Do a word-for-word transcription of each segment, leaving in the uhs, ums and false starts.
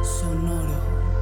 Sonoro.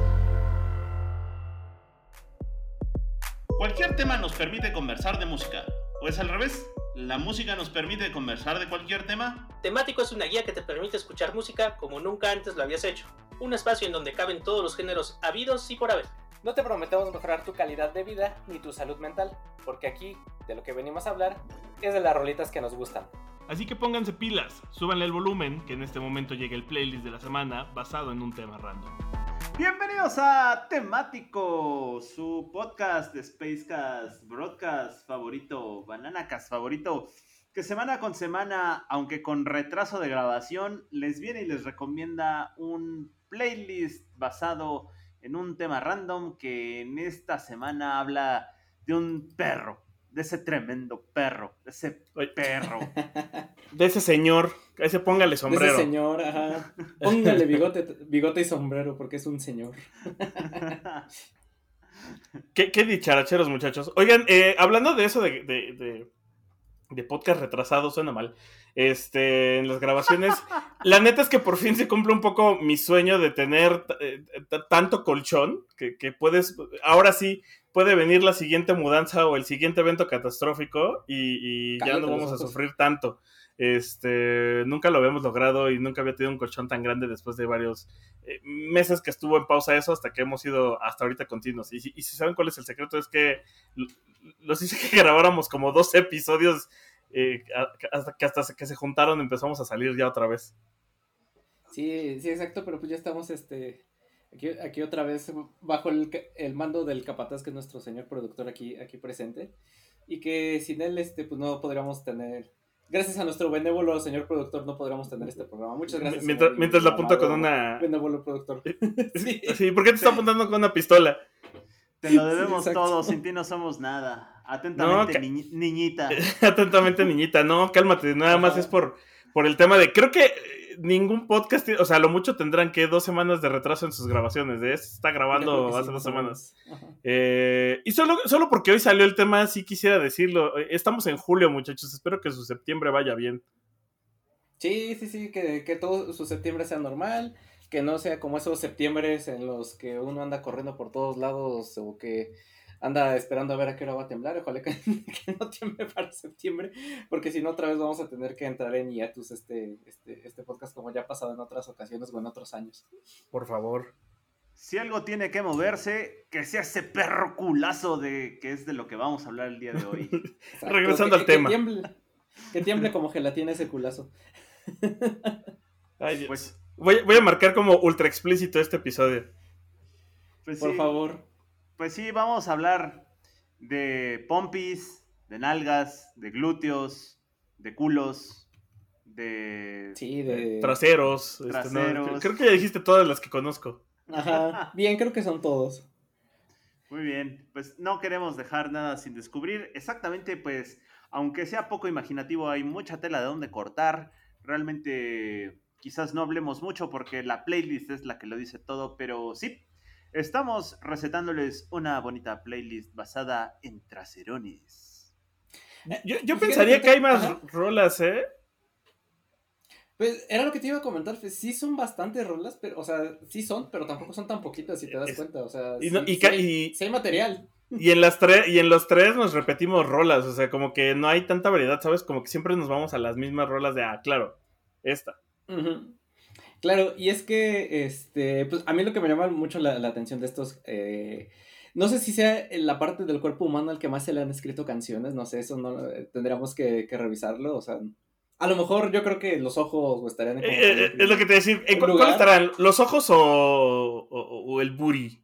Cualquier tema nos permite conversar de música, ¿o es al revés? ¿La música nos permite conversar de cualquier tema? Temático es una guía que te permite escuchar música como nunca antes lo habías hecho. Un espacio en donde caben todos los géneros habidos y por haber. No te prometemos mejorar tu calidad de vida ni tu salud mental, porque aquí, de lo que venimos a hablar, es de las rolitas que nos gustan. Así que pónganse pilas, súbanle el volumen, que en este momento llega el playlist de la semana basado en un tema random. Bienvenidos a Temático, su podcast de Spacecast, broadcast favorito, Bananacast favorito, que semana con semana, aunque con retraso de grabación, les viene y les recomienda un playlist basado en un tema random que en esta semana habla de un perro, de ese tremendo perro, de ese perro. De ese señor, a ese póngale sombrero. De ese señor, ajá. Póngale bigote, bigote y sombrero porque es un señor. ¿Qué, qué dicharacheros, muchachos? Oigan, eh, hablando de eso de, de, de, de podcast retrasado, suena mal. Este, en las grabaciones, la neta es que por fin se cumple un poco mi sueño de tener eh, t- tanto colchón que, que puedes, ahora sí, puede venir la siguiente mudanza o el siguiente evento catastrófico y, y ya no vamos a sufrir tanto. Este, nunca lo habíamos logrado y nunca había tenido un colchón tan grande después de varios eh, meses que estuvo en pausa eso hasta que hemos ido hasta ahorita continuos. Y, y si saben cuál es el secreto es que los hice que grabáramos como dos episodios eh, hasta que hasta que se juntaron empezamos a salir ya otra vez. Sí, sí, exacto, pero pues ya estamos este aquí, aquí otra vez bajo el, el mando del capataz, que es nuestro señor productor aquí, aquí presente, y que sin él este pues no podríamos tener. Gracias a nuestro benévolo señor productor no podríamos tener este programa. Muchas gracias. Mientras, señor, mientras la apunta con una... Benévolo productor. Sí. Sí, ¿por qué te está apuntando con una pistola? Te lo debemos sí, todo, sin ti no somos nada. Atentamente, no, ni, niñita. Atentamente, niñita. No, cálmate, nada Ajá. más es por, por el tema de... Creo que ningún podcast, o sea, a lo mucho tendrán que dos semanas de retraso en sus grabaciones. ¿eh? Se está grabando hace sí, dos semanas. Eh, y solo, solo porque hoy salió el tema, sí quisiera decirlo. Estamos en julio, muchachos. Espero que su septiembre vaya bien. Sí, sí, sí, que, que todo su septiembre sea normal. Que no sea como esos septiembres en los que uno anda corriendo por todos lados o que anda esperando a ver a qué hora va a temblar. Ojalá que, que no tiemble para septiembre, porque si no otra vez vamos a tener que entrar en hiatus este, este, este podcast como ya ha pasado en otras ocasiones o en otros años. Por favor. Si algo tiene que moverse, que sea ese perro culazo de que es de lo que vamos a hablar el día de hoy. Exacto, regresando que, al tema. Que tiemble, que tiemble como gelatina ese culazo. Ay, Dios. Pues, Voy, voy a marcar como ultra explícito este episodio. Pues Por sí, favor. Pues sí, vamos a hablar de pompis, de nalgas, de glúteos, de culos, de... Sí, de... Traseros. Traseros. Este, no, creo que ya dijiste todas las que conozco. Ajá, bien, creo que son todos. Muy bien, pues no queremos dejar nada sin descubrir. Exactamente, pues, aunque sea poco imaginativo, hay mucha tela de dónde cortar. Realmente... Quizás no hablemos mucho porque la playlist es la que lo dice todo, pero sí, estamos recetándoles una bonita playlist basada en traserones. Yo, yo pensaría que hay más Ajá. rolas, ¿eh? Pues era lo que te iba a comentar, pues, sí son bastantes rolas, pero, o sea, sí son, pero tampoco son tan poquitas si te das es, cuenta, o sea, y no, sí, y, sí, hay, y, sí hay material. Y en las tres, y en los tres nos repetimos rolas, o sea, como que no hay tanta variedad, ¿sabes? Como que siempre nos vamos a las mismas rolas de, ah, claro, esta. Uh-huh. Claro, y es que este, pues a mí lo que me llama mucho la, la atención de estos, eh, no sé si sea la parte del cuerpo humano al que más se le han escrito canciones, no sé, eso no eh, tendríamos que, que revisarlo, o sea, a lo mejor yo creo que los ojos estarían en eh, eh, es lo que te decía, ¿en cuál, cuál estarán? ¿Los ojos o, o, o el booty?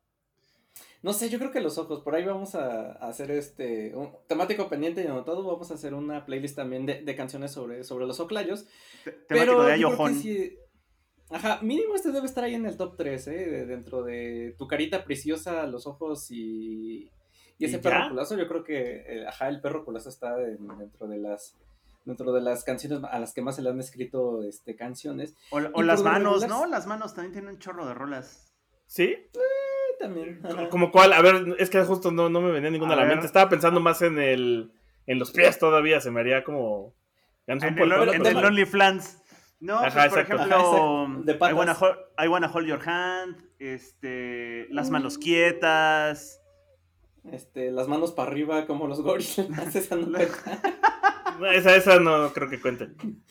No sé, yo creo que los ojos, por ahí vamos a, a hacer este, un temático pendiente y anotado, vamos a hacer una playlist también de, de canciones sobre, sobre los oclayos. T- temático de ayojón. Sí, ajá, mínimo este debe estar ahí en el top tres, ¿eh? De, dentro de tu carita preciosa, los ojos y, y ese ¿Y perro culazo, yo creo que, eh, ajá, el perro culazo está en, dentro de las... dentro de las canciones a las que más se le han escrito este, canciones. O, o las manos, regular... ¿no? Las manos también tienen un chorro de rolas. ¿Sí? Eh, también. Ajá. ¿Como cuál? A ver, es que justo no, no me venía ninguna a, a la mente. Estaba pensando más en el en los pies todavía. Se me haría como... En el, en el OnlyFans. No, Ajá, pues por exacto. ejemplo, Ajá, exacto. De I patas. wanna, hold, I wanna hold your hand, este, las manos quietas. Este, las manos para arriba como los gorilas, esa no cuenta. No, esa, esa no creo que cuente.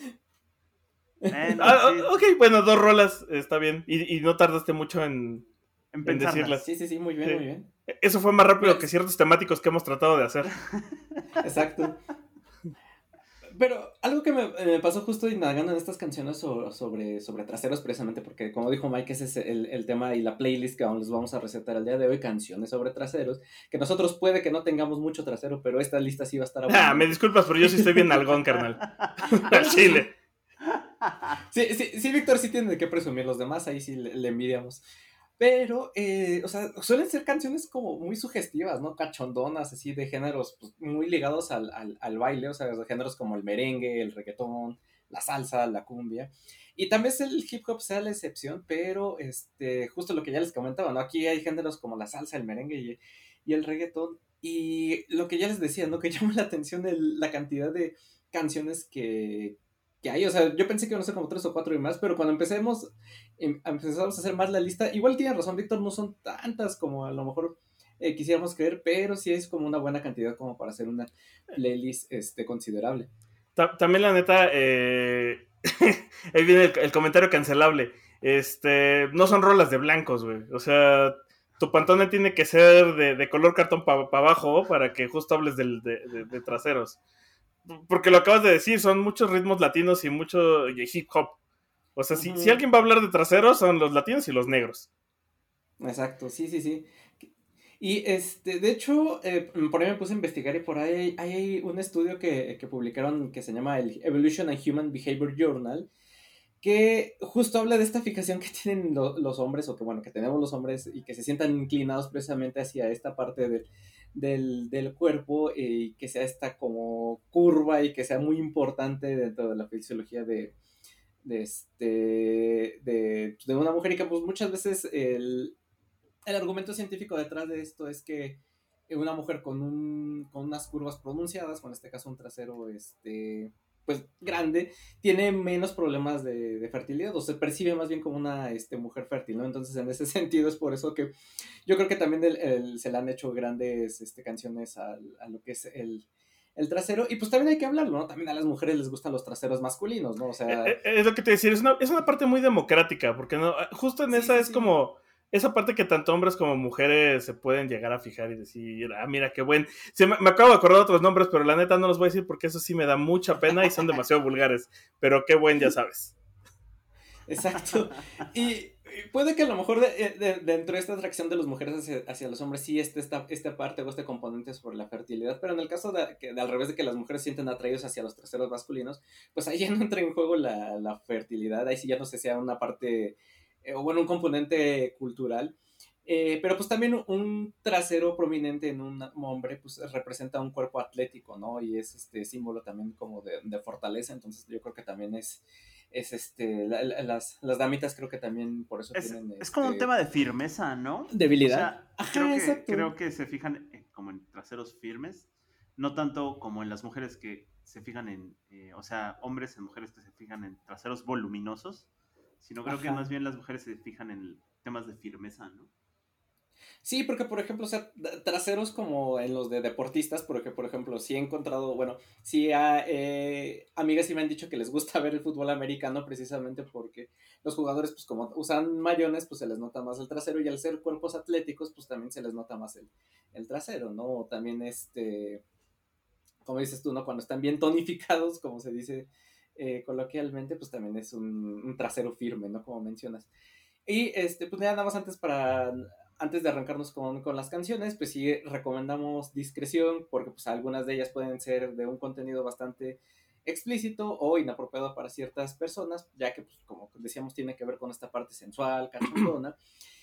Eh, no, Ah, sí, ok, bueno, dos rolas, está bien. Y, y no tardaste mucho en, en en pensarlas. decirlas. Sí, sí, sí, muy bien, Sí. muy bien. Eso fue más rápido Pero- que ciertos temáticos que hemos tratado de hacer. Exacto. Pero algo que me, me pasó justo indagando en estas canciones sobre, sobre, sobre traseros, precisamente porque, como dijo Mike, ese es el, el tema y la playlist que aún les vamos a recetar el día de hoy, canciones sobre traseros, que nosotros puede que no tengamos mucho trasero, pero esta lista sí va a estar Ah, abundante. me disculpas, pero yo sí estoy bien algón, carnal. Al chile. Sí, sí, sí, Víctor sí tiene de qué presumir, los demás ahí sí le, le envidiamos. Pero, eh, o sea, suelen ser canciones como muy sugestivas, ¿no? Cachondonas, así, de géneros pues, muy ligados al, al, al baile, o sea, de géneros como el merengue, el reggaetón, la salsa, la cumbia. Y tal vez el hip hop sea la excepción, pero, este, justo lo que ya les comentaba, ¿no? Aquí hay géneros como la salsa, el merengue y, y el reggaetón. Y lo que ya les decía, ¿no? Que llama la atención el, la cantidad de canciones que, que hay. O sea, yo pensé que iban a ser como tres o cuatro y más, pero cuando empecemos, em, empezamos a hacer más la lista, igual tiene razón Víctor, no son tantas como a lo mejor eh, quisiéramos creer, pero sí es como una buena cantidad como para hacer una playlist este, considerable. Ta- También la neta, eh... ahí viene el, el comentario cancelable. Este, no son rolas de blancos, güey. O sea, tu pantone tiene que ser de, de color cartón para pa abajo para que justo hables del, de, de, de traseros. Porque lo acabas de decir, son muchos ritmos latinos y mucho hip hop. O sea, uh-huh. si, si alguien va a hablar de traseros, son los latinos y los negros. Exacto, sí, sí, sí. Y este, de hecho, eh, por ahí me puse a investigar y por ahí hay, hay un estudio que, que publicaron que se llama el Evolution and Human Behavior Journal, que justo habla de esta fijación que tienen lo, los hombres, o que bueno, que tenemos los hombres y que se sientan inclinados precisamente hacia esta parte de, del, del cuerpo y que sea esta como curva y que sea muy importante dentro de la fisiología de, de, este, de, de una mujer y que pues muchas veces el... El argumento científico detrás de esto es que una mujer con, un, con unas curvas pronunciadas, con este caso un trasero este, pues, grande, tiene menos problemas de, de fertilidad, o se percibe más bien como una este, mujer fértil, ¿no? Entonces, en ese sentido, es por eso que yo creo que también el, el, se le han hecho grandes este, canciones a, a lo que es el, el trasero, y pues también hay que hablarlo, ¿no? También a las mujeres les gustan los traseros masculinos, ¿no? O sea... Es, es lo que te decía, es una, es una parte muy democrática, porque no, justo en sí, esa sí, es sí. como... Esa parte que tanto hombres como mujeres se pueden llegar a fijar y decir, ah, mira, qué buen... Se me, me acabo de acordar de otros nombres, pero la neta no los voy a decir porque eso sí me da mucha pena y son demasiado vulgares. Pero qué buen, ya sabes. Exacto. Y puede que a lo mejor de, de, dentro de esta atracción de las mujeres hacia, hacia los hombres sí esté esta, esta parte o este componente sobre la fertilidad, pero en el caso de, de, de al revés de que las mujeres se sienten atraídos hacia los traseros masculinos, pues ahí ya no entra en juego la, la fertilidad, ahí sí ya no sé si sea una parte... o bueno, un componente cultural, eh, pero pues también un trasero prominente en un hombre pues representa un cuerpo atlético, ¿no? Y es este símbolo también como de, de fortaleza, entonces yo creo que también es, es este, la, la, las, las damitas creo que también por eso es, tienen... Es este, como un tema de firmeza, ¿no? Debilidad. O sea, Ajá, creo, que, exacto. creo que se fijan eh, como en traseros firmes, no tanto como en las mujeres que se fijan en, eh, o sea, hombres en mujeres que se fijan en traseros voluminosos, sino creo Ajá. que más bien las mujeres se fijan en temas de firmeza, ¿no? Sí, porque por ejemplo, o sea, traseros como en los de deportistas, porque por ejemplo, sí he encontrado, bueno, sí ha, eh, amigas sí me han dicho que les gusta ver el fútbol americano precisamente porque los jugadores, pues como usan mayones, pues se les nota más el trasero y al ser cuerpos atléticos, pues también se les nota más el, el trasero, ¿no? También este, como dices tú, ¿no? Cuando están bien tonificados, como se dice eh, coloquialmente, pues también es un, un trasero firme, ¿no? Como mencionas. Y este, pues ya nada más antes para... Antes de arrancarnos con, con las canciones, pues sí recomendamos discreción, porque pues algunas de ellas pueden ser de un contenido bastante explícito o inapropiado para ciertas personas, ya que pues como decíamos tiene que ver con esta parte sensual, cachondona.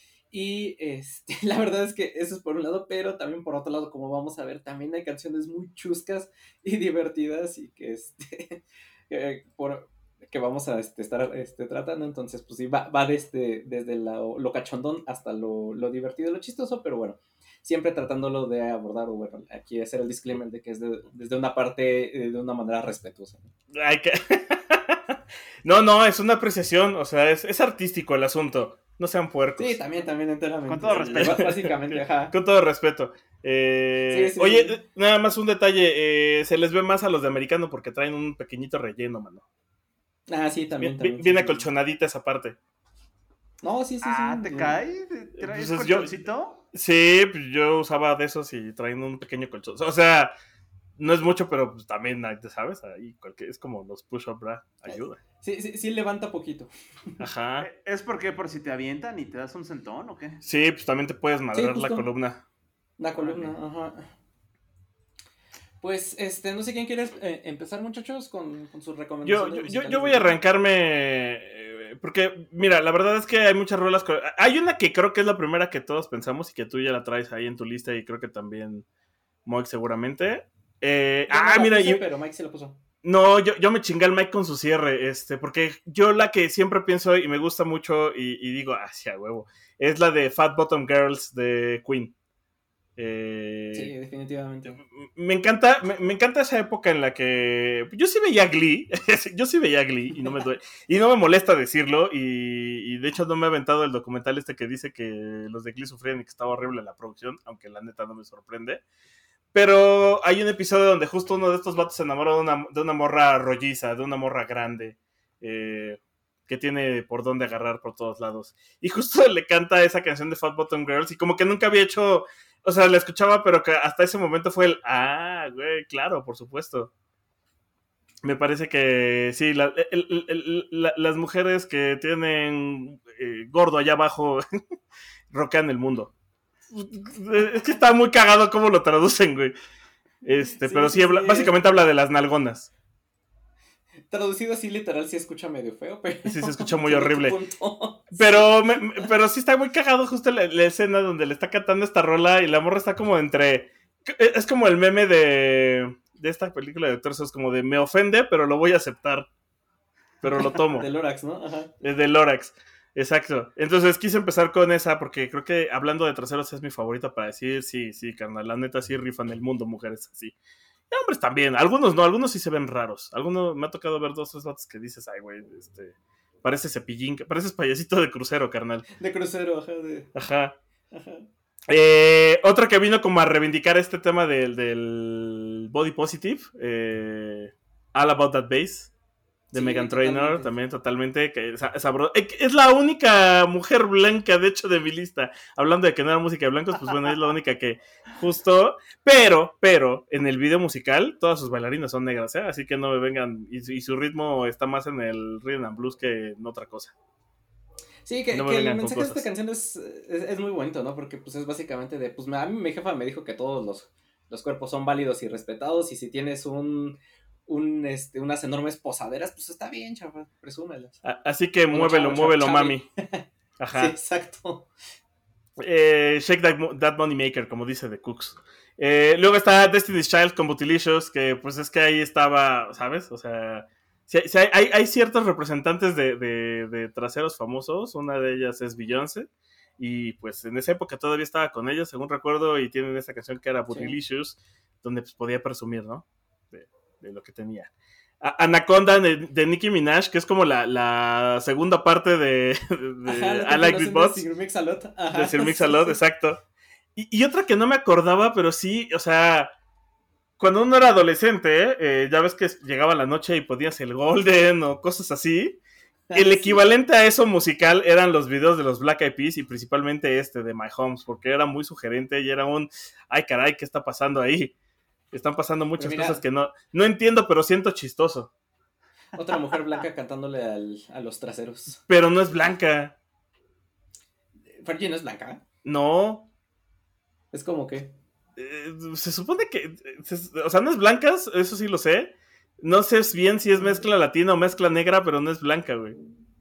Y este, la verdad es que eso es por un lado, pero también por otro lado, como vamos a ver, también hay canciones muy chuscas y divertidas y que este, eh, por... que vamos a este, estar este, tratando, entonces pues sí, va, va desde, desde la, lo cachondón hasta lo, lo divertido, lo chistoso, pero bueno, siempre tratándolo de abordar, o bueno, aquí hacer el disclaimer de que es de, desde una parte, de una manera respetuosa, ¿no? Ay, que... No, no, es una apreciación, o sea, es, es artístico el asunto. No sean puercos. Sí, también, también enteramente. Con todo respeto. Básicamente, ajá. Con todo respeto. Eh, Sí, sí, oye, sí. nada más un detalle. Eh, se les ve más a los de americano porque traen un pequeñito relleno, mano. Ah, sí, también. Bien, también bien sí, sí. acolchonadita esa parte. No, sí, sí, Ah, sí. ¿te sí. cae? ¿Traes Pues yo- colchoncito? Sí, pues yo usaba de esos y traen un pequeño colchón. O sea, no es mucho, pero pues también, ¿sabes? Ahí cualquier, es como los push-up bra. Ayuda. Sí, sí, sí levanta poquito. Ajá. Eh, ¿Es porque por si te avientan y te das un sentón o qué? Sí, pues también te puedes madrar la justo. columna. La columna, ajá. Pues, este, no sé quién quiere eh, empezar, muchachos, con, con sus Yo, recomendaciones. yo, yo, musicales yo voy del a día. arrancarme. eh, Porque, mira, la verdad es que hay muchas rolas. co- Hay una que creo que es la primera que todos pensamos y que tú ya la traes ahí en tu lista y creo que también Moik seguramente. Eh, Yo no ah, la mira, puse, y- pero Mike se la puso. no, yo, yo me chingué al Mike con su cierre, este, porque yo la que siempre pienso y me gusta mucho y, y digo, ah, sí, a huevo, es la de Fat Bottom Girls de Queen. Eh, Sí, definitivamente. me encanta, me, me encanta esa época en la que yo sí veía Glee, yo sí veía Glee y no me duele, y no me molesta decirlo y, y de hecho no me he aventado el documental este que dice que los de Glee sufrían y que estaba horrible la producción, aunque la neta no me sorprende. Pero hay un episodio donde justo uno de estos vatos se enamora de una, de una morra rolliza, de una morra grande, eh, que tiene por dónde agarrar por todos lados. Y justo le canta esa canción de Fat Bottom Girls y como que nunca había hecho, o sea, la escuchaba, pero que hasta ese momento fue el, ah, güey, claro, por supuesto. Me parece que sí, la, el, el, el, la, las mujeres que tienen eh, gordo allá abajo rockean el mundo. Es que está muy cagado cómo lo traducen, güey. Este, Sí, pero sí, sí, habla, sí. básicamente habla de las nalgonas. Traducido así literal sí escucha medio feo, pero... Sí, se escucha muy entiendo tu horrible. punto. Pero, me, me- pero sí está muy cagado justo la, la escena donde le está cantando esta rola y la morra está como entre... Es como el meme de, de esta película de Tercios, como de me ofende, pero lo voy a aceptar. Pero lo tomo. De Lorax, ¿no? Ajá. Es de Lorax. Exacto. Entonces quise empezar con esa porque creo que hablando de traseros es mi favorita para decir, sí, sí, carnal, la neta sí rifan el mundo, mujeres así. Y hombres también, algunos no, algunos sí se ven raros. Algunos me ha tocado ver dos, tres vatos que dices, ay, güey, este, parece cepillín, pareces payasito de crucero, carnal. De crucero, ajá, de... Ajá. Ajá. Eh, otra que vino como a reivindicar este tema del, del body positive, eh, All About That Bass, de Sí, Meghan Trainor, totalmente. también totalmente. Que, sa- sabro- eh, es la única mujer blanca, de hecho, de mi lista. Hablando de que no era música de blancos, pues bueno, es la única que justo. Pero, pero, en el video musical, todas sus bailarinas son negras, ¿eh? Así que no me vengan. Y, su- y su ritmo está más en el rhythm and blues que en otra cosa. Sí, que, No me que el vengan con mensaje de esta cosas. canción es, es, es muy bonito, ¿no? Porque pues es básicamente de, pues me- a mí mi jefa me dijo que todos los, los cuerpos son válidos y respetados y si tienes un, un este, unas enormes posaderas, pues está bien, chaval, presúmelas. A- Así que Bueno, muévelo, chavo, muévelo, chavo, mami. Sí, Ajá. exacto. Eh, Shake that, Mo- that Money Maker, como dice The Cooks. Eh, luego está Destiny's Child con Bootylicious, que pues es que ahí estaba, ¿sabes? O sea, sí, sí hay, hay, hay ciertos representantes de, de, de traseros famosos. Una de ellas es Beyoncé. Y pues en esa época todavía estaba con ellos, según recuerdo, y tienen esa canción que era Bootylicious, donde pues podía presumir, ¿no? De, de lo que tenía. A- Anaconda de, de Nicki Minaj, que es como la, la segunda parte de, de Ajá, la I Like Big continuación de Butts. Sir Mix-a-Lot. Ajá, De Sir sí, Mix-a-Lot, sí. exacto. Y, y otra que no me acordaba, pero sí, o sea, cuando uno era adolescente, eh, ya ves que llegaba la noche y podías el Golden o cosas así. El Sí. equivalente a eso musical eran los videos de los Black Eyed Peas y principalmente este de My Homes, porque era muy sugerente y era un, ay caray, ¿qué está pasando ahí? Están pasando muchas Pero mira- cosas que no, no entiendo, pero siento chistoso. Otra mujer blanca cantándole al, a los traseros. Pero no es blanca, Fergie no es blanca. no. Es como que. Eh, se supone que, eh, se- o sea, no es blanca, eso sí lo sé. No sé bien si es mezcla latina o mezcla negra, pero no es blanca, güey.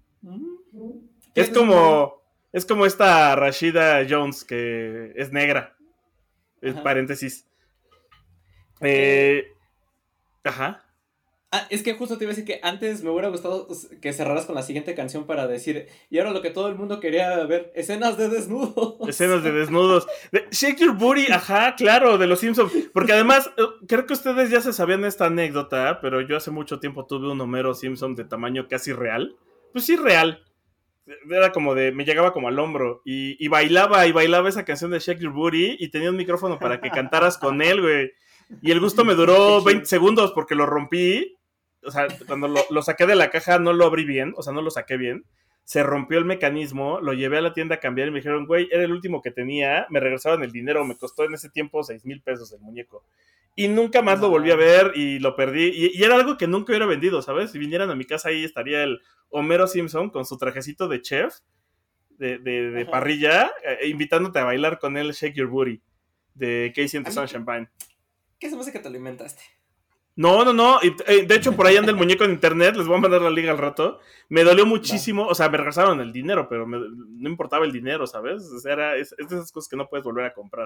¿Qué Es es como, es como esta Rashida Jones, que es negra. Es Ajá. paréntesis. Eh, ajá. Ah, es que justo te iba a decir que antes me hubiera gustado que cerraras con la siguiente canción para decir, y ahora lo que todo el mundo quería ver, escenas de desnudos. Escenas de desnudos. De Shake Your Booty, ajá, claro, de los Simpsons. Porque además, creo que ustedes ya se sabían esta anécdota, pero yo hace mucho tiempo tuve un Homero Simpson de tamaño casi real. Pues sí, real. Era como de, me llegaba como al hombro. Y, y bailaba, y bailaba esa canción de Shake Your Booty, y tenía un micrófono para que cantaras con él, güey. Y el gusto me duró veinte segundos porque lo rompí. O sea, cuando lo, lo saqué de la caja no lo abrí bien, o sea, no lo saqué bien. Se rompió el mecanismo, lo llevé a la tienda a cambiar y me dijeron, güey, era el último que tenía, me regresaban el dinero, me costó en ese tiempo seis mil pesos el muñeco. Y nunca más no. lo volví a ver y lo perdí. Y, y era algo que nunca hubiera vendido, ¿sabes? Si vinieran a mi casa ahí estaría el Homero Simpson con su trajecito de chef, de, de, de parrilla, eh, invitándote a bailar con él Shake Your Booty, de Casey and the Sunshine Band. ¿Qué se me hace que te lo inventaste? No, no, no. De hecho, por ahí anda el muñeco en internet. Les voy a mandar la liga al rato. Me dolió muchísimo. O sea, me regresaron el dinero, pero me, no importaba el dinero, ¿sabes? O sea, era, es, es de esas cosas que no puedes volver a comprar.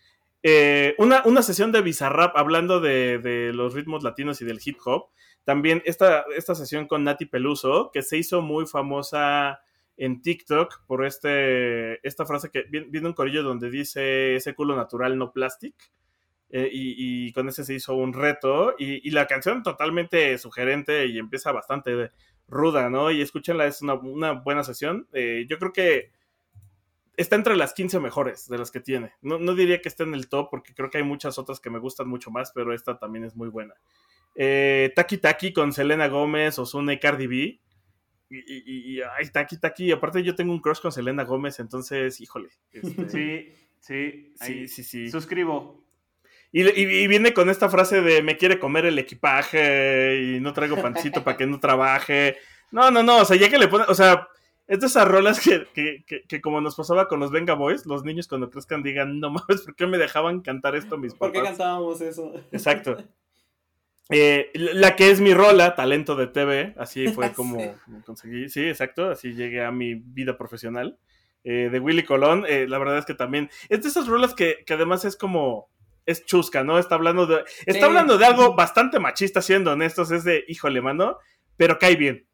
Eh, una, una sesión de Bizarrap hablando de, de los ritmos latinos y del hip hop. También esta, esta sesión con Nati Peluso, que se hizo muy famosa en TikTok por este, esta frase que viene un corillo donde dice ese culo natural, no plastic. Eh, y, y con ese se hizo un reto y, y la canción totalmente sugerente y empieza bastante ruda, ¿no? Y escúchenla, es una, una buena sesión. Eh, yo creo que está entre las quince mejores de las que tiene. No, no diría que esté en el top porque creo que hay muchas otras que me gustan mucho más, pero esta también es muy buena. Eh, Taki Taki con Selena Gómez, Ozuna y Cardi B. Y, y, y ay, Taki Taki, aparte yo tengo un crush con Selena Gómez, entonces, híjole. Este... Sí, sí, sí, sí, sí. Suscribo. Y, y, y viene con esta frase de me quiere comer el equipaje y no traigo pancito para que no trabaje. No, no, no, o sea, ya que le ponen, o sea, es de esas rolas que, que, que, que como nos pasaba con los Venga Boys, los niños cuando crezcan digan, no mames, ¿por qué me dejaban cantar esto mis papás? ¿Por qué cantábamos eso? Exacto. Eh, la que es mi rola, talento de T V, así fue como sí. conseguí, sí, exacto, así llegué a mi vida profesional. Eh, de Willy Colón, eh, la verdad es que también, es de esas rolas que, que además es como... es chusca, ¿no? Está hablando de está sí. hablando de algo bastante machista, siendo honestos, es de, híjole, mano, pero cae bien.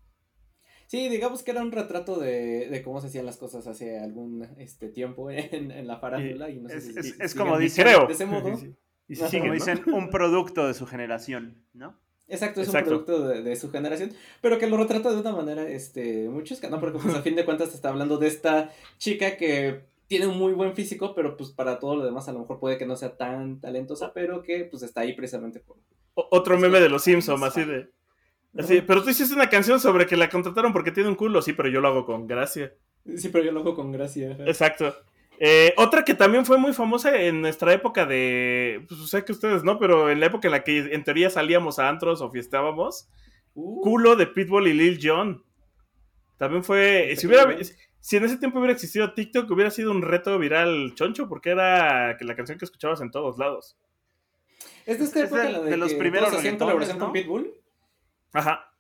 Sí, digamos que era un retrato de, de cómo se hacían las cosas hace algún este tiempo en, en la farándula. Y, y no sé es, si, es, si, es si como dicen, dicen, de ese modo. Sí, sí. Y si siguen, como ¿no? dicen, un producto de su generación, ¿no? Exacto, es Exacto. un producto de, de su generación, pero que lo retrata de una manera este, muy chusca, ¿no? Porque pues a fin de cuentas te está hablando de esta chica que tiene un muy buen físico, pero pues para todo lo demás a lo mejor puede que no sea tan talentosa, pero que pues está ahí precisamente por... O, otro meme de los Simpsons, así de... Así, uh-huh. Pero tú hiciste una canción sobre que la contrataron porque tiene un culo, sí, pero yo lo hago con gracia. Sí, pero yo lo hago con gracia. Ajá. Exacto. Eh, otra que también fue muy famosa en nuestra época de... Pues sé que ustedes no, pero en la época en la que en teoría salíamos a antros o fiestábamos, uh. Culo de Pitbull y Lil Jon. También fue... Si hubiera... Si en ese tiempo hubiera existido TikTok, hubiera sido un reto viral choncho, porque era la canción que escuchabas en todos lados. ¿Es de esta es época de, la de, de los que primeros todos hacían colaboración, ¿no?, con Pitbull? Ajá.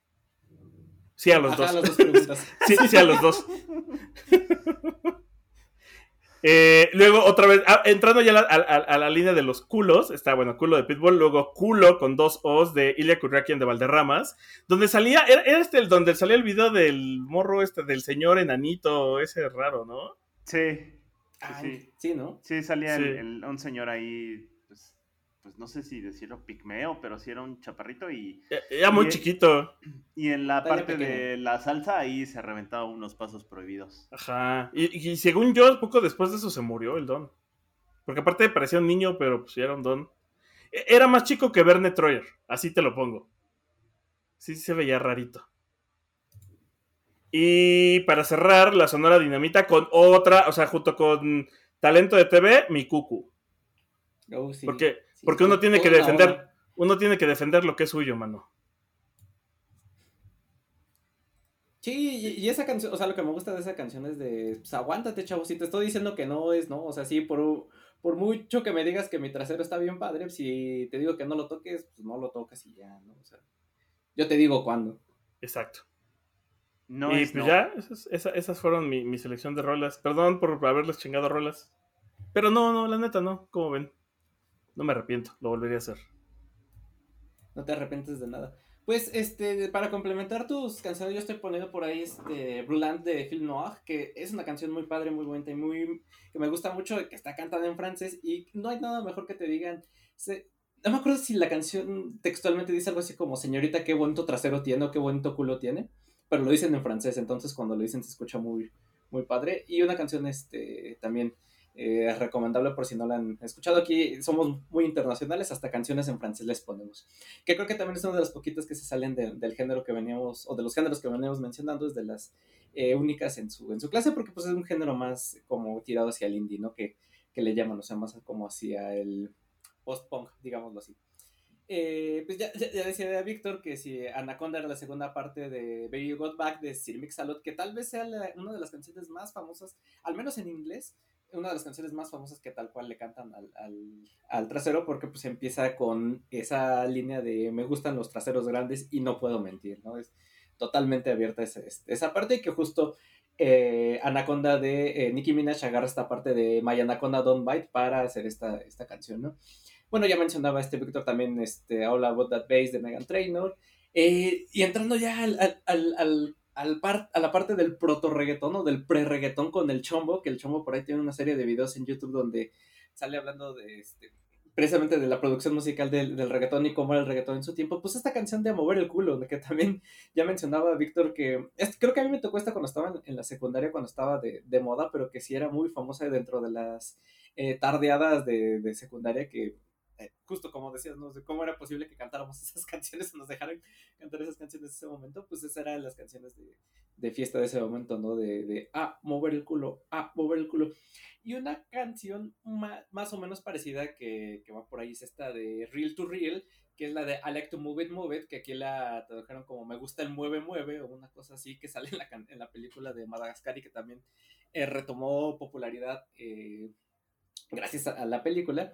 Sí, a los Ajá, dos. A las dos preguntas. sí, sí, a los dos. eh, luego, otra vez, ah, entrando ya a la, a, a la línea de los culos, está, bueno, culo de Pitbull, luego culo con dos O's de Ilya Kuryakin de Valderramas, donde salía, era, era este el donde salía el video del morro este, del señor enanito, ese raro, ¿no? Sí. Sí, Ay, sí. sí, ¿no? Sí, salía sí. El, el, un señor ahí, pues, pues no sé si decirlo pigmeo, pero sí era un chaparrito y... Era muy y, chiquito. Y en la Talla parte pequeña. de la salsa ahí se reventaba unos pasos prohibidos. Ajá. Y, y según yo, poco después de eso se murió el don. Porque aparte parecía un niño, pero pues ya era un don. Era más chico que Verne Troyer, así te lo pongo. Sí se veía rarito. Y para cerrar, la Sonora Dinamita con otra, o sea, junto con Talento de T V, mi cucu. Oh, sí, porque sí, porque uno tiene que una defender, hora. uno tiene que defender lo que es suyo, mano. Sí, y, y esa canción, o sea, lo que me gusta de esa canción es de, pues aguántate, chavo, si te estoy diciendo que no es, ¿no? O sea, sí, por, por mucho que me digas que mi trasero está bien padre, si te digo que no lo toques, pues no lo tocas y ya, ¿no? O sea, yo te digo cuándo. Exacto. No y es pues no. ya, esas, esas, esas fueron mi, mi selección de rolas. Perdón por haberles chingado rolas. Pero no, no, la neta no, como ven. No me arrepiento, lo volvería a hacer. no te arrepientes de nada. Pues, este, para complementar tus canciones, yo estoy poniendo por ahí, este, Brûlant de Film Noir, que es una canción muy padre, muy bonita y muy, que me gusta mucho, que está cantada en francés, y no hay nada mejor que te digan, se, no me acuerdo si la canción textualmente dice algo así como, señorita, qué bonito trasero tiene, o qué bonito culo tiene, pero lo dicen en francés, entonces cuando lo dicen se escucha muy, muy padre, y una canción, este, también, eh, recomendable por si no la han escuchado. Aquí somos muy internacionales, hasta canciones en francés les ponemos, que creo que también es una de las poquitas que se salen de, del género que veníamos, o de los géneros que veníamos mencionando, es de las eh, únicas en su, en su clase, porque pues es un género más como tirado hacia el indie, ¿no? Que, que le llaman, o sea, más como hacia el post-punk, digámoslo así. Eh, pues ya, ya, ya decía Víctor que si Anaconda era la segunda parte de Baby You Got Back de Sir Mix-a-Lot, que tal vez sea la, una de las canciones más famosas, al menos en inglés, una de las canciones más famosas que tal cual le cantan al, al, al trasero, porque pues empieza con esa línea de me gustan los traseros grandes y no puedo mentir, ¿no? Es totalmente abierta esa, esa parte, y que justo eh, Anaconda de eh, Nicki Minaj agarra esta parte de My Anaconda Don't Bite para hacer esta, esta canción, ¿no? Bueno, ya mencionaba este Víctor también este All About That Bass de Meghan Trainor, eh, y entrando ya al, al, al, al Al par, a la parte del proto reggaetón o del pre reggaetón con el Chombo, que el Chombo por ahí tiene una serie de videos en YouTube donde sale hablando de este, precisamente de la producción musical del, del reggaetón y cómo era el reggaetón en su tiempo. Pues esta canción de A Mover el Culo, de que también ya mencionaba Víctor, que es, creo que a mí me tocó esta cuando estaba en, en la secundaria, cuando estaba de, de moda, pero que sí era muy famosa dentro de las eh, tardeadas de, de secundaria, que justo como decías, ¿no? ¿Cómo era posible que cantáramos esas canciones o nos dejaran cantar esas canciones en ese momento? Pues esas eran las canciones de, de fiesta de ese momento, ¿no? De, de, ah, mover el culo, ah, mover el culo. Y una canción ma, más o menos parecida que, que va por ahí es esta de Real to Real, que es la de I Like to Move It, Move It, que aquí la tradujeron como Me gusta el mueve, mueve, o una cosa así, que sale en la, en la película de Madagascar y que también eh, retomó popularidad eh, gracias a, a la película.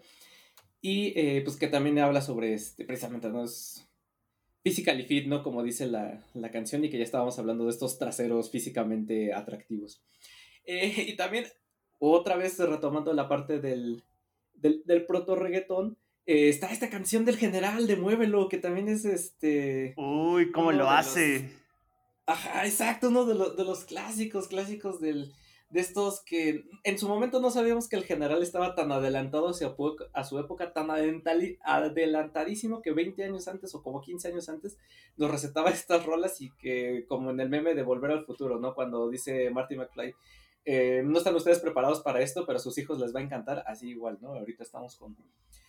Y eh, pues que también habla sobre este, precisamente, ¿no? Es physically fit, ¿no? Como dice la, la canción, y que ya estábamos hablando de estos traseros físicamente atractivos. Eh, y también, otra vez retomando la parte del, del, del proto reggaetón, eh, está esta canción del General de Muévelo, que también es este... Uy, ¿cómo lo hace? Los... Ajá, exacto, uno de, lo, de los clásicos, clásicos del... de estos que en su momento no sabíamos que el General estaba tan adelantado hacia a su época, tan adelantadísimo que veinte años antes o como quince años antes nos recetaba estas rolas, y que como en el meme de Volver al Futuro, ¿no? Cuando dice Marty McFly, eh, no están ustedes preparados para esto, pero a sus hijos les va a encantar, así igual, ¿no? Ahorita estamos con...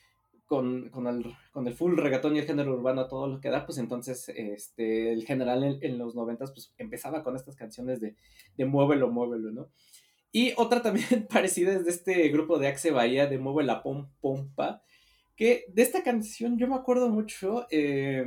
Con, con, el, con el full reggaetón y el género urbano a todo lo que da, pues entonces este, el General en, en los noventas pues empezaba con estas canciones de, de muévelo, muévelo, ¿no? Y otra también parecida es de este grupo de Axe Bahía, de Mueve la Pom Pompa, que de esta canción yo me acuerdo mucho eh,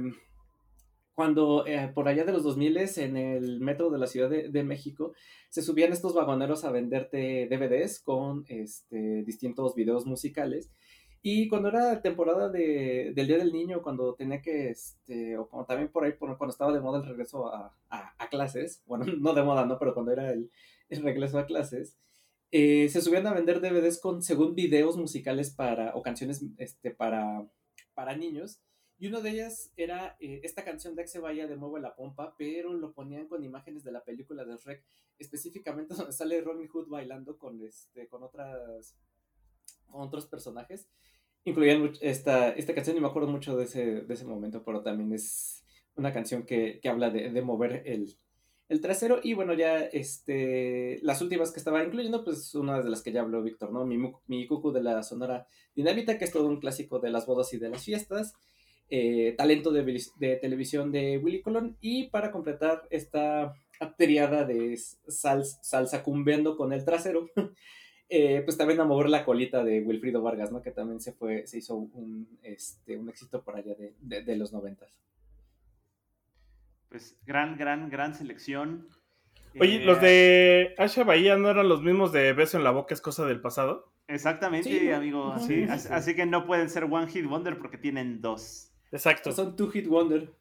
cuando eh, por allá de los dos mil en el metro de la Ciudad de, de México se subían estos vagoneros a venderte D V Ds con este, distintos videos musicales. Y cuando era temporada de, del Día del Niño, cuando tenía que, este, o como también por ahí, por, cuando estaba de moda el regreso a, a, a clases, bueno, no de moda, ¿no? Pero cuando era el, el regreso a clases, eh, se subían a vender D V Ds con, según videos musicales para, o canciones este, para, para niños. Y una de ellas era eh, esta canción de Axe Bahía de Mueve la Pompa, pero lo ponían con imágenes de la película de Shrek, específicamente donde sale Robin Hood bailando con, este, con otras... con otros personajes, incluían esta, esta canción, y me acuerdo mucho de ese, de ese momento, pero también es una canción que, que habla de, de mover el, el trasero. Y bueno, ya este, las últimas que estaba incluyendo, pues una de las que ya habló Víctor, ¿no? Mi, mi Cucu de la Sonora Dinamita, que es todo un clásico de las bodas y de las fiestas, eh, talento de, de televisión de Willy Colón, y para completar esta triada de sal, salsa cumbiendo con el trasero, Eh, pues también a mover la colita de Wilfrido Vargas, ¿no? Que también se fue, se hizo un, este, un éxito por allá de, de, de los noventas. Pues gran, gran, gran selección. Oye, eh, ¿los de Asha Bahía no eran los mismos de Beso en la Boca es cosa del pasado? Exactamente, sí, ¿no? Amigo. Sí, sí, así, sí. Así que no pueden ser One Hit Wonder porque tienen dos. Exacto. Son Two Hit Wonder.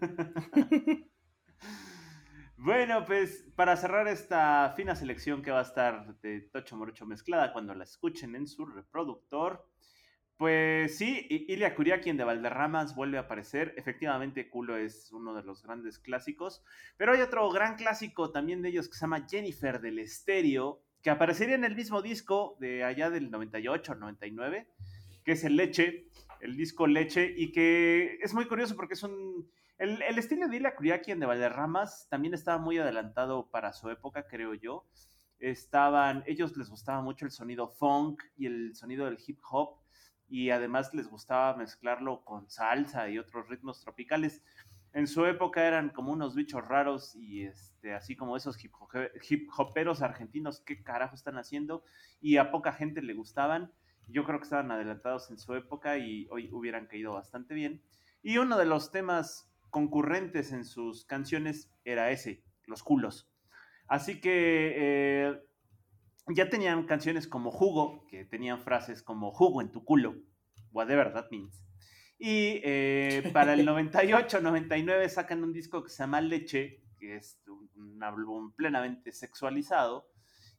Bueno, pues para cerrar esta fina selección que va a estar de Tocho Morocho mezclada cuando la escuchen en su reproductor, Pues sí, Ilia Kuriakin de Valderramas vuelve a aparecer. Efectivamente, Culo es uno de los grandes clásicos. Pero hay otro gran clásico también de ellos que se llama Jennifer del Estéreo, que aparecería en el mismo disco de allá del noventa y ocho, noventa y nueve, que es el Leche, el disco Leche, y que es muy curioso porque es un... El, el estilo de Ilia Kuriakin de Valderramas también estaba muy adelantado para su época, creo yo. Estaban, ellos les gustaba mucho el sonido funk y el sonido del hip hop, y además les gustaba mezclarlo con salsa y otros ritmos tropicales. En su época eran como unos bichos raros y este, así como esos hip, hip hoperos argentinos, ¿qué carajo están haciendo? Y a poca gente le gustaban. Yo creo que estaban adelantados en su época y hoy hubieran caído bastante bien. Y uno de los temas concurrentes en sus canciones era ese, los culos. Así que... Eh, ya tenían canciones como Jugo, que tenían frases como jugo en tu culo, whatever that means. Y eh, para el noventa y ocho, noventa y nueve sacan un disco que se llama Leche, que es un álbum plenamente sexualizado.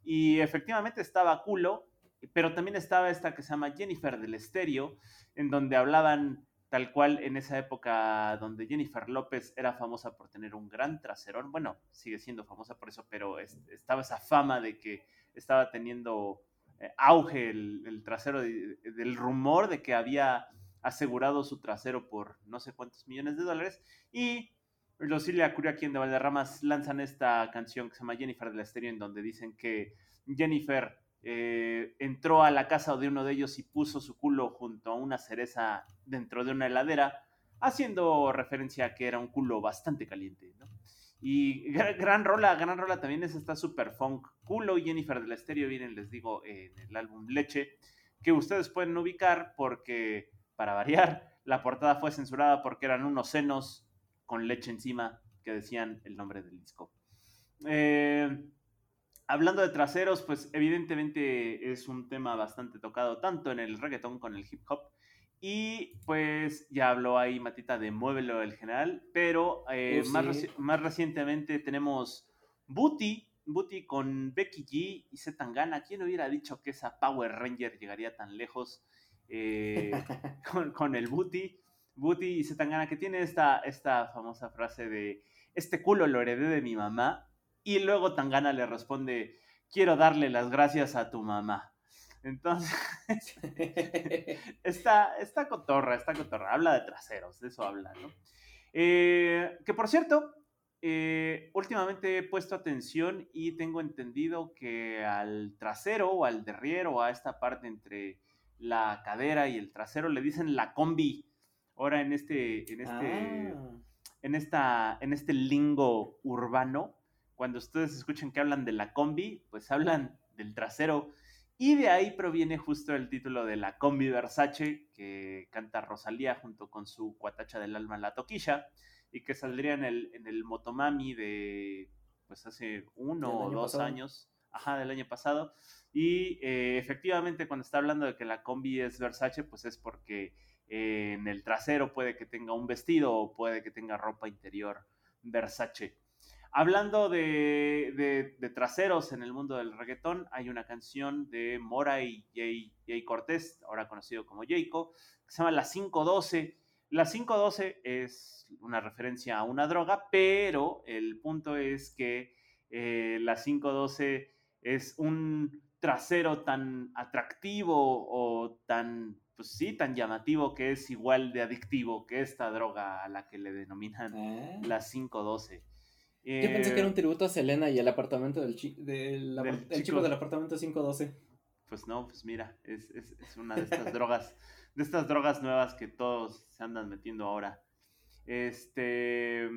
Y efectivamente estaba Culo, pero también estaba esta que se llama Jennifer del Estéreo, en donde hablaban tal cual en esa época donde Jennifer López era famosa por tener un gran traserón. Bueno, sigue siendo famosa por eso, pero es, estaba esa fama de que estaba teniendo eh, auge el, el trasero, de, del rumor de que había asegurado su trasero por no sé cuántos millones de dólares. Y los Ilia Kuriakin de Valderramas lanzan esta canción que se llama Jennifer del Estéreo, en donde dicen que Jennifer eh, entró a la casa de uno de ellos y puso su culo junto a una cereza dentro de una heladera, haciendo referencia a que era un culo bastante caliente, ¿no? Y gran, gran rola, gran rola también es esta super funk. Culo y Jennifer del Estéreo vienen, les digo, en el álbum Leche, que ustedes pueden ubicar porque, para variar, la portada fue censurada porque eran unos senos con leche encima que decían el nombre del disco. Eh, hablando de traseros, pues evidentemente es un tema bastante tocado tanto en el reggaetón con el hip hop. Y pues ya habló ahí Matita de Muévelo el General, pero eh, oh, sí. más, reci- más recientemente tenemos Booty, Booty con Becky G y Z Tangana. ¿Quién hubiera dicho que esa Power Ranger llegaría tan lejos eh, con, con el Booty? Booty y Z Tangana, que tiene esta, esta famosa frase de este culo lo heredé de mi mamá, y luego Tangana le responde, quiero darle las gracias a tu mamá. Entonces, está, está cotorra, está cotorra. Habla de traseros, de eso habla, ¿no? Eh, que por cierto, eh, últimamente he puesto atención y tengo entendido que al trasero o al derriero o a esta parte entre la cadera y el trasero le dicen la combi. Ahora en este, en este, ah. en esta, en este lingo urbano, cuando ustedes escuchen que hablan de la combi, pues hablan del trasero. Y de ahí proviene justo el título de la combi Versace, que canta Rosalía junto con su cuatacha del alma La Toquilla, y que saldría en el, en el Motomami de, pues hace uno o dos pasado. años, ajá, del año pasado. Y eh, efectivamente cuando está hablando de que la combi es Versace, pues es porque eh, en el trasero puede que tenga un vestido o puede que tenga ropa interior Versace. Hablando de, de, de traseros en el mundo del reggaetón, hay una canción de Mora y Jay, Jay Cortés, ahora conocido como Jayco, que se llama La cinco doce. La cinco doce es una referencia a una droga, pero el punto es que eh, la cinco doce es un trasero tan atractivo o tan, pues sí, tan llamativo que es igual de adictivo que esta droga a la que le denominan ¿Eh? La cinco doce. Eh, Yo pensé que era un tributo a Selena y el apartamento del, chi- del, del el chico. chico del apartamento cinco doce. Pues no, pues mira, es, es, es una de estas drogas, de estas drogas nuevas que todos se andan metiendo ahora. Este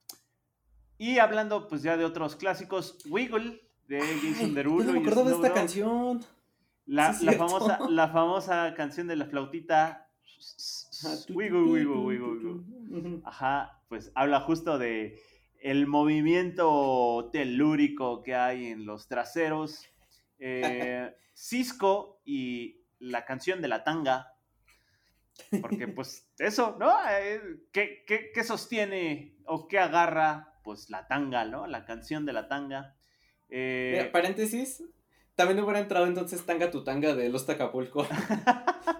y hablando pues ya de otros clásicos, Wiggle de Jason Derulo. Yo no me acuerdo de esta canción. La, sí, la famosa, la famosa canción de la flautita. Wiggle, wiggle, wiggle, wiggle. Ajá, pues habla justo de el movimiento telúrico que hay en los traseros. Eh, Cisco y la canción de la tanga. Porque pues eso, ¿no? Eh, ¿qué, qué, ¿Qué sostiene o qué agarra? Pues la tanga, ¿no? La canción de la tanga. Eh, Mira, paréntesis, también hubiera entrado entonces Tanga tu Tanga de Los Acapulco.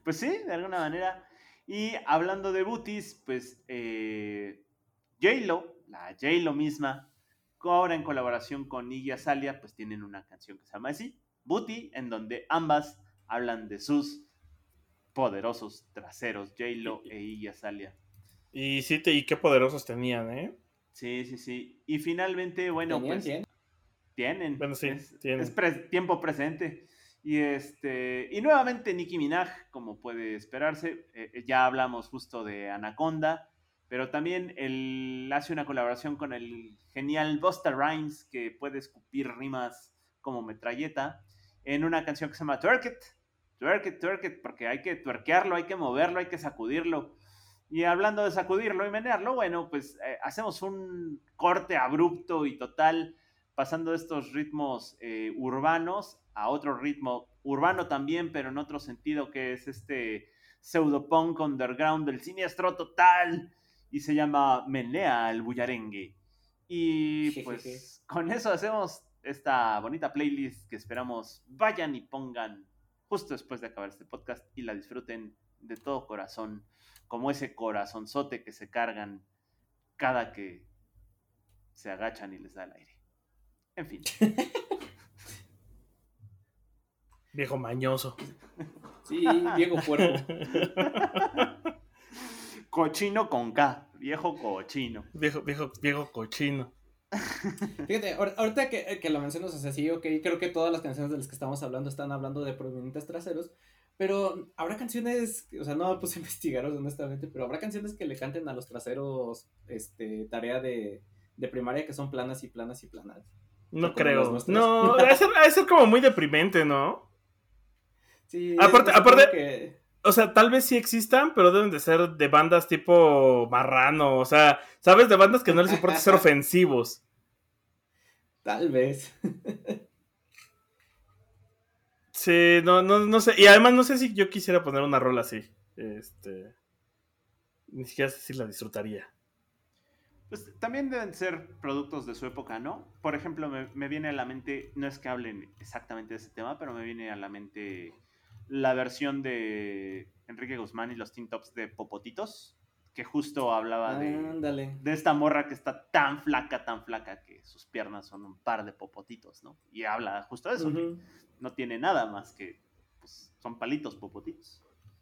Pues sí, de alguna manera. Y hablando de booties, pues eh, J-Lo, la J-Lo misma, ahora en colaboración con Iggy Azalea, pues tienen una canción que se llama así, Booty, en donde ambas hablan de sus poderosos traseros, J-Lo e Iggy Azalea. Y sí, te, y qué poderosos tenían, ¿eh? Sí, sí, sí. Y finalmente, bueno, ¿Tenían, pues tienen? tienen. Bueno, sí, es tienen. es pre- tiempo presente. Y este y nuevamente Nicki Minaj, como puede esperarse, eh, ya hablamos justo de Anaconda, pero también él hace una colaboración con el genial Busta Rhymes, que puede escupir rimas como metralleta, en una canción que se llama Twerk It, Twerk It, Twerk It, porque hay que tuerquearlo, hay que moverlo, hay que sacudirlo. Y hablando de sacudirlo y menearlo, bueno, pues eh, hacemos un corte abrupto y total, pasando de estos ritmos eh, urbanos a otro ritmo urbano también, pero en otro sentido, que es este pseudopunk underground del siniestro total, y se llama Menea el Bullarengue. Y pues con eso hacemos esta bonita playlist que esperamos vayan y pongan justo después de acabar este podcast y la disfruten de todo corazón, como ese corazonzote que se cargan cada que se agachan y les da el aire. En fin. Viejo mañoso. Sí, viejo puerco. Cochino con K, viejo cochino. Viejo, viejo, viejo cochino. Fíjate, ahorita que, que lo mencionas, o sea, sí, ok, creo que todas las canciones de las que estamos hablando están hablando de prominentes traseros, pero habrá canciones, o sea, no me puse a investigar honestamente, pero habrá canciones que le canten a los traseros, este, tarea de, de primaria que son planas y planas y planas. No o sea, creo. No, debe ser, debe ser como muy deprimente, ¿no? Sí, aparte, es, es aparte, que... o sea, tal vez sí existan, pero deben de ser de bandas tipo Marrano, o sea, ¿sabes? De bandas que no les importa ser ofensivos. Tal vez. Sí, no, no, no sé. Y además no sé si yo quisiera poner una rola así. Este. Ni siquiera sé si la disfrutaría. Pues también deben ser productos de su época, ¿no? Por ejemplo, me, me viene a la mente, no es que hablen exactamente de ese tema, pero me viene a la mente la versión de Enrique Guzmán y los Teen Tops de Popotitos, que justo hablaba de, de esta morra que está tan flaca, tan flaca, que sus piernas son un par de popotitos, ¿no? Y habla justo de eso, uh-huh. que no tiene nada más que, pues, son palitos popotitos.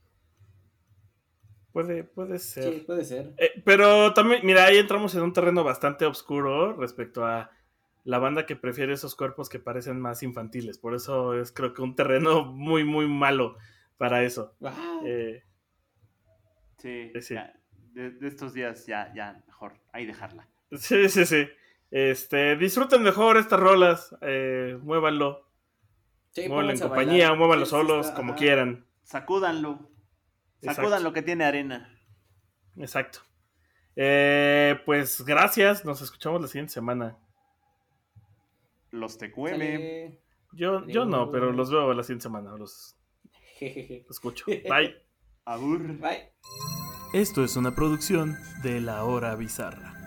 Puede, puede ser. Sí, puede ser. Eh, pero también, mira, ahí entramos en un terreno bastante oscuro respecto a la banda que prefiere esos cuerpos que parecen más infantiles. Por eso es, creo que, un terreno muy, muy malo para eso. Wow. Eh, sí, sí. Ya, de, de estos días ya, ya, mejor, ahí dejarla. Sí, sí, sí. Este, disfruten mejor estas rolas, eh, muévanlo. Sí, muévanlo en compañía, bailar. muévanlo sí, solos, sí está, como ajá. quieran. Sacúdanlo. Sacudan Exacto. Lo que tiene arena. Exacto. Eh, pues gracias. Nos escuchamos la siguiente semana. Los T Q M. Yo, yo no, pero los veo la siguiente semana. Los, los escucho. Bye. Abur. Bye. Esto es una producción de La Hora Bizarra.